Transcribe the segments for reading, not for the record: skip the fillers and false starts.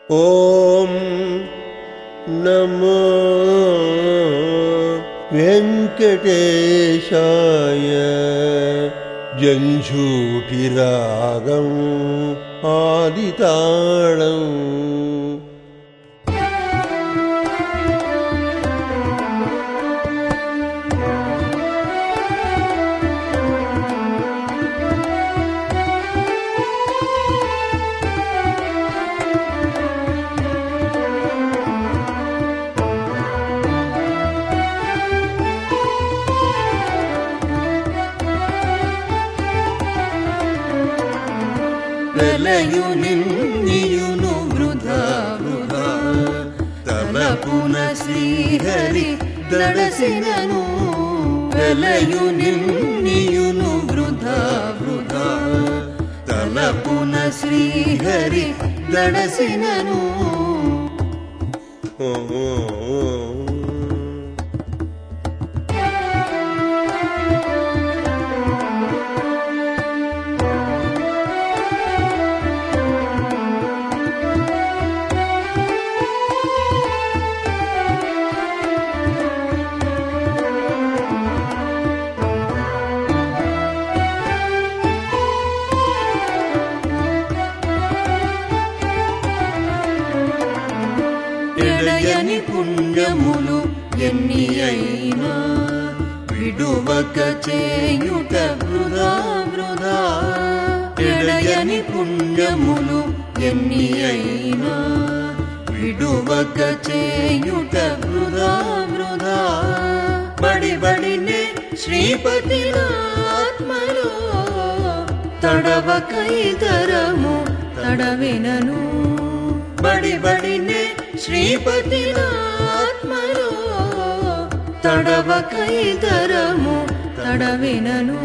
ఓం నమో వెంకటేశాయ. జంఝూటిరాగం ఆదితాళం. ప్రళయునిన్నియును వృధా వృధా తలపున శ్రీహరి దడసినను. ప్రళయునిన్నియును వృధా వృధా తలపున శ్రీహరి దడసినను. ఎడయని పుణ్యములు ఎన్ని అయినా విడువక చేయుట వృధా వృధా. ఎడయని పుణ్యములు ఎన్ని అయినా విడువక చేయుట వృధా వృధా. బడి బడినే శ్రీపతి ఆత్మలో తడవక ఇతరము తడవినను. బడి బడినే శ్రీపతి ఆత్మలో తడవక ఇతరము తడవినను.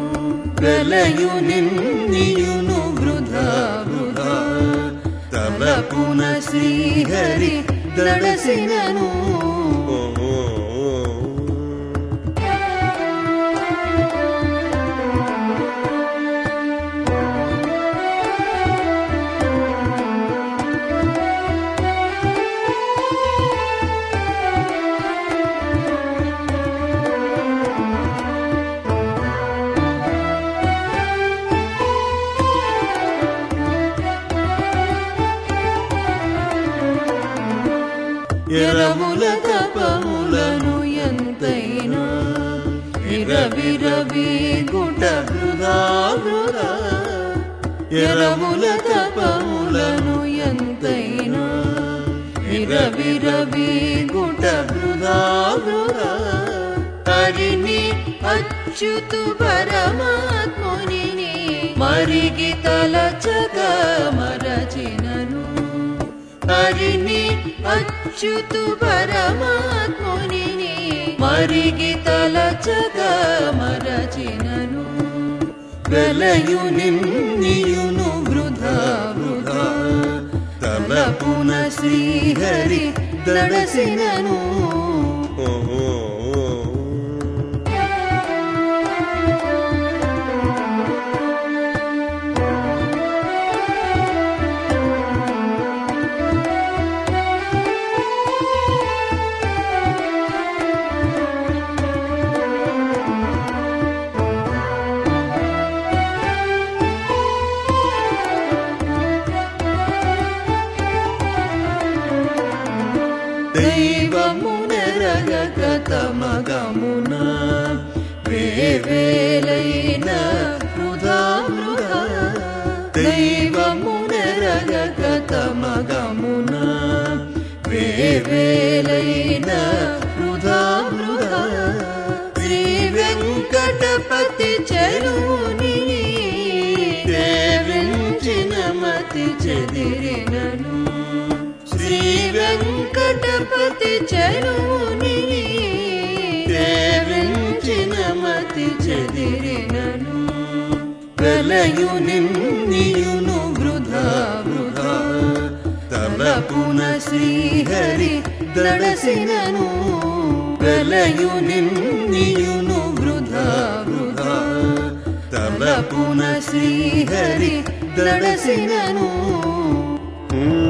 ప్రళయునిన్నియును వృధా వృధా తలపున శ్రీహరి దడసినను. ఎరముల తపములను ఎంతైనా విరవిరవి గుట వృధా వృధా. ఎరముల తపములను ఎంతైనా విరవిరవి గుట వృధా వృధా. హరిని అచ్యుతు పరమాత్ముని మరిగి తలచక మరచినను. హరిని అచ్యుతు పరమాత్ముని మరిగి తలచక మరచినను. ప్రళయునిన్నియును వృధా వృధా తలపున శ్రీహరి దడసినను. దైవమునెరగక తమగమున వేవేలైన వృధా వృధా. దైవమునెరగక తమగమున వేవేలైన వృధా వృధా. శ్రీ వెంకటపతి చెరువుని దేవించిన మతి చెదిరినను. శ్రీ వెంకటపతి చెరువుని దేవించిన మతి చెదిరినను. ప్రళయునిన్నియును వృధా వృధా తలపున శ్రీహరి దడసినను. ప్రళయునిన్నియును వృధా వృధా తలపున శ్రీహరి దడసినను.